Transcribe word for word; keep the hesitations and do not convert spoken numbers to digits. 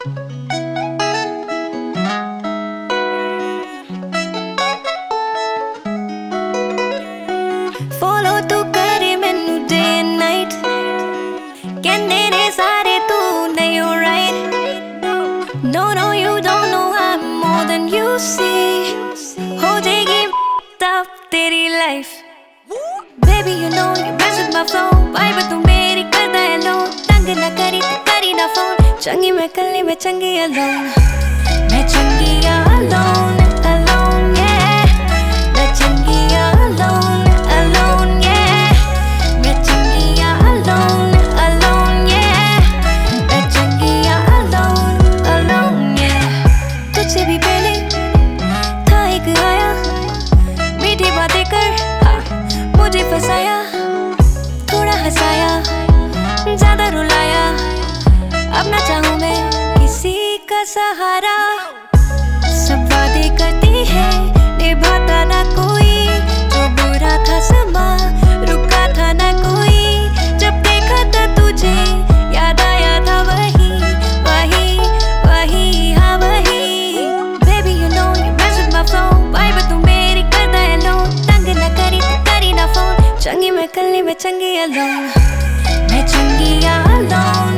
Follow तू करे मैनू day and night, कहंदे ने सारे तू नहीं alright. No no you don't know I'm more than you see. हो जाएगी up तेरी life. Baby you know you mess with my flow. Vibe तू मेरी करदा है लो. तंग ना करी तू करी ना phone. चंगी मैं कल्ली मैं चंगी alone. मैं चंगी alone alone yeah. मैं चंगी alone alone yeah. मैं चंगी alone alone yeah. मैं चंगी alone alone yeah. तुझसे भी पहले था एक आया, मीठी बातें कर हाँ, मुझे फंसाया, थोड़ा हंसाया, ज्यादा रुलाया. अब ना चाहूँ मैं किसी का सहारा. सब वादे करती है निभाता ना कोई. जो बुरा था समा रुका था ना कोई. जब देखा था तुझे याद आया था वही वही वही हाँ वही. Baby you know you mess with my flow. Vibe तू मेरी करदा है लो. तंग ना करी तू करी ना phone. चंगी मैं कल्ली मैं चंगी alone. मैं चंगी alone.